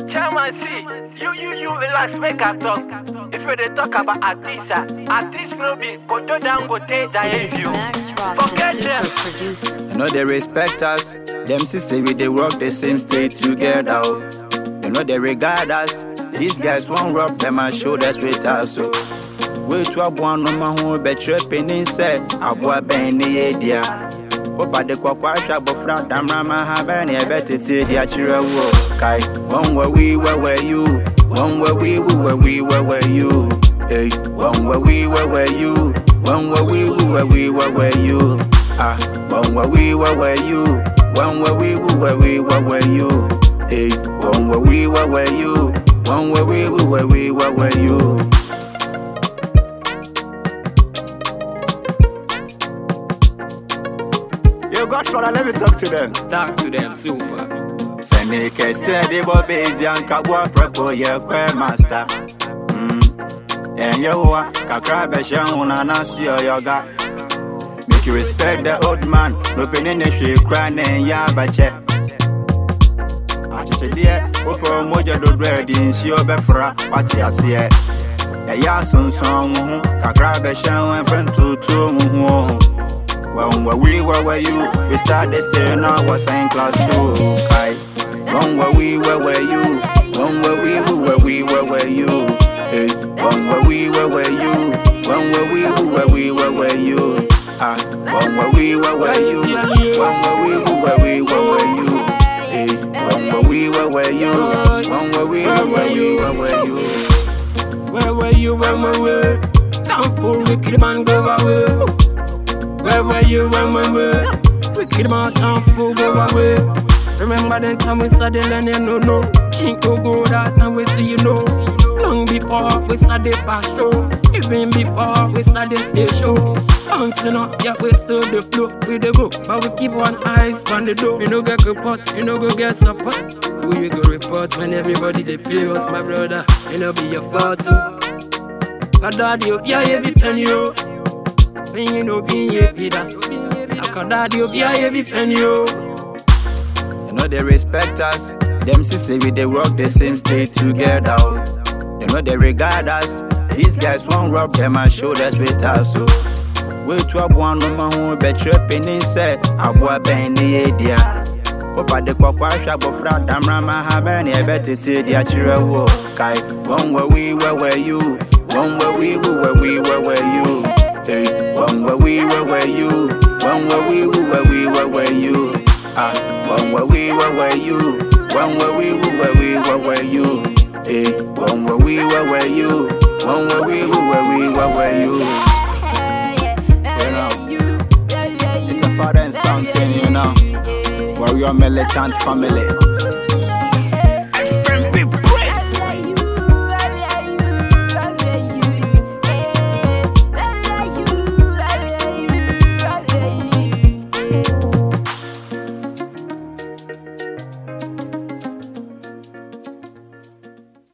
Chairman, see, you relax, make a talk. If you talk about artists no be Koto Dangote Diazio. Forget them. You know they respect us. Them say we they work the same state together. You know they regard us. These guys won't rob them and show us with us. So we to a one no man who be tripping inside. Abwa Benny Edia. Opa de Quaquasha, Bofra, Damrama, Havani, I bet it did Yachira walk. Kai, one where you, one where we were you. Hey, one where you, one where you. Ah, one where you, one where you. Hey, one where you, one where you. Yo, Godfather, let me talk to them. Talk to them, super. Seneke steady bobbies young kabwa prepo ye kwe master. And yo kakra besha una nasi yoga. Make you respect the old man. No penin she crying and ya bache. Ache dear, opo moja do bread in she obefra. What ya see? Ya sun song kakra besha when friend to One where you, we start this day now was in class so kai. One where you, one where you, hey, one where you, one where you, ah, one where you, one where you, hey, one where you, one where you. Where were you when we were? Time for wicked man go away. Where were you when we were? Wicked man time for go away. Remember the time we started learning no. Chinko go that time we see you know. Long before we started past show. Even before we started stage show. Bouncing up, yeah we still the flow. We the go, but we keep one eyes on the door. You no get report, you no go get support. Who you go report when everybody they feel out, my brother? You know be your fault too. But daddy, yeah, every penny you. When you know being a peter. Saka daddy, yeah, every penny you. You know they respect us. Them say we they work the same state together. You know they regard us. These guys won't rob them and show us with us. So we to a one no man who be tripping inside. Abwa Benny Edia. Opa de Quaquasha, Bofra, Damrama, Havani, I bet it did Yachira walk. Kai, one where you, one where you. Hey, one where you, one where you. Ah, one where you, one where you. Hey, one where you, one where you. You know, it's a father and son thing, you know. Warrior militant family.